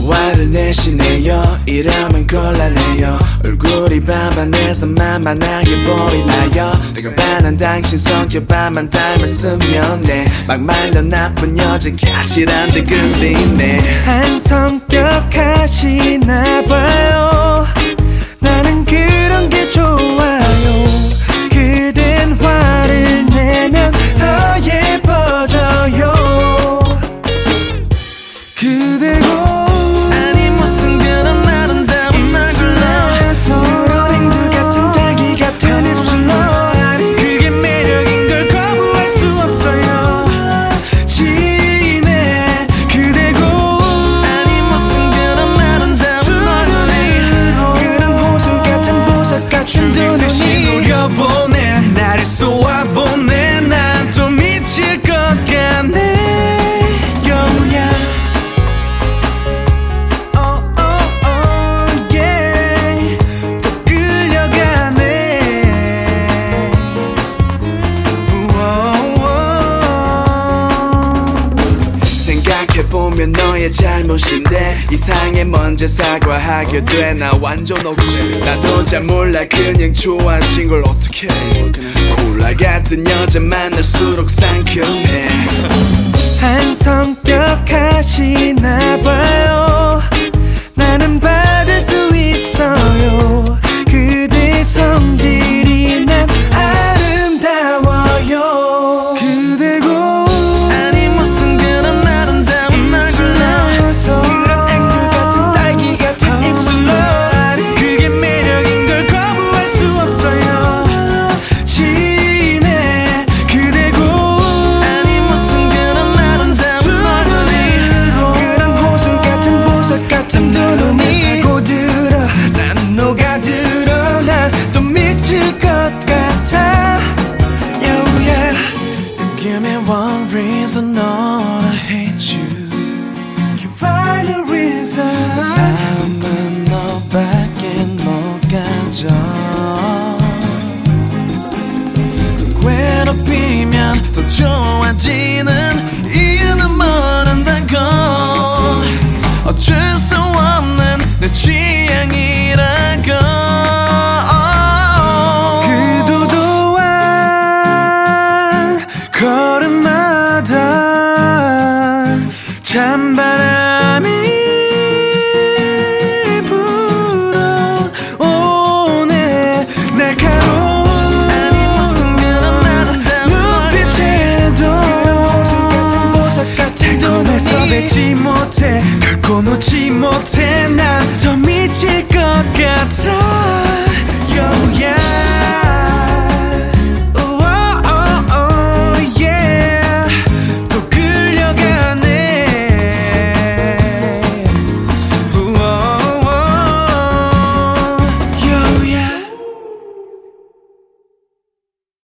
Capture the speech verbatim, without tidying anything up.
화를 내시네요. 이러면 곤란해요. 얼굴이 반반해서 만만하게 보이나요? 내가 반한 당신 성격 반만 닮았으면 네 막말로 나쁜 여자까지란데 끌리네. 한 성격 하시나봐요. 나는 그런 게 좋아요. 그댄 화를 내면 더 예뻐져요. 그대고 아니 무슨 그런 아름다운 날 입술에서 그런 행두 같은 딸기 같은 입술로 그게 매력인 걸 거부할 수 없어요. 지네 그대고 아니 무슨 그런 아름다운 얼굴이 그런 호수 같은 보석 같은 두 듯이 눈이 노려보네. 나를 쏘아보네. 난 또 미칠 것 같네. 여우야 Oh oh oh yeah 또 끌려가네. 생각해보면 너의 잘못인데 이상해 먼저 사과하게 돼. 나 완전 억지. 나도 잘 몰라 그냥 좋아진 걸 어떡해. 콜라 같은 여자 만날수록 상큼해. 한 성격 하시나봐요. 나는 받을 수 있어요. 그대 성질이 난 아름다워요. 그대고 아니 무슨 그런 아름다운 얼굴로 그런 앵두 같은 딸기 같은 입술로 그게 매력인 걸 거부할 수 없어요. 지네 그대고 아니 무슨 그런 아름다운 얼굴이 그런 호수 같은 보석 같은 두 눈이 고들어 난 녹아들어 난 또 미칠 것 같아. 여우야 Give me one reason not to hate you. You find a reason. 마음은 너밖에 못 가져. 또 괴롭히면 또 좋아지